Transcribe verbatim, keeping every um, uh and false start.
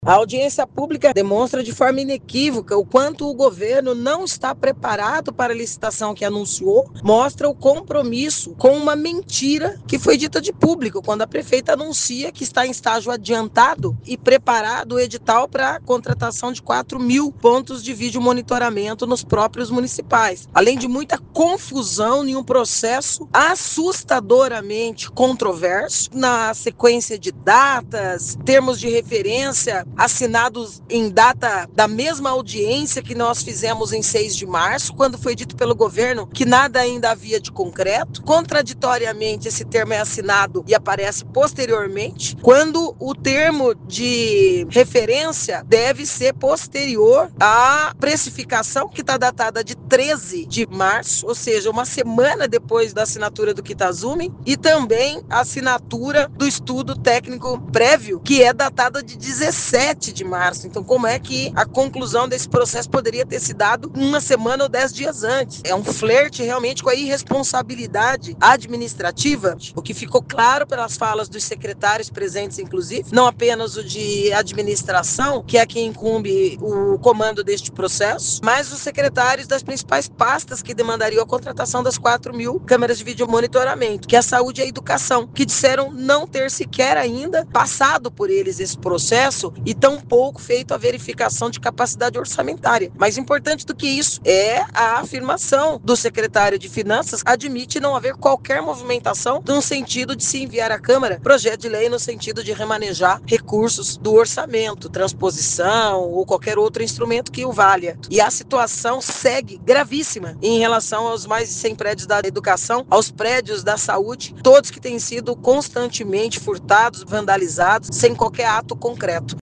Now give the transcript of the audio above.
A audiência pública demonstra de forma inequívoca o quanto o governo não está preparado para a licitação que anunciou, mostra o compromisso com uma mentira que foi dita de público, quando a prefeita anuncia que está em estágio adiantado e preparado o edital para a contratação de quatro mil pontos de vídeo monitoramento nos próprios municipais. Além de muita confusão em um processo assustadoramente controverso, na sequência de datas, termos de referência assinados em data da mesma audiência que nós fizemos em seis de março, quando foi dito pelo governo que nada ainda havia de concreto. Contraditoriamente, esse termo é assinado e aparece posteriormente, quando o termo de referência deve ser posterior à precificação, que está datada de treze de março, ou seja, uma semana depois da assinatura do Kitazumi, e também a assinatura do estudo técnico prévio, que é datada de dezessete de março. Então, como é que a conclusão desse processo poderia ter se dado uma semana ou dez dias antes? É um flerte realmente com a irresponsabilidade administrativa, o que ficou claro pelas falas dos secretários presentes, inclusive, não apenas o de administração, que é quem incumbe o comando deste processo, mas os secretários das principais pastas que demandariam a contratação das quatro mil câmeras de vídeo monitoramento, que é a saúde e a educação, que disseram não ter sequer ainda passado por eles esse processo e tampouco feito a verificação de capacidade orçamentária. Mais importante do que isso é a afirmação do secretário de Finanças, admite não haver qualquer movimentação no sentido de se enviar à Câmara projeto de lei no sentido de remanejar recursos do orçamento, transposição ou qualquer outro instrumento que o valha. E a situação segue gravíssima em relação aos mais de cem prédios da educação, aos prédios da saúde, todos que têm sido constantemente furtados, vandalizados, sem qualquer ato concreto.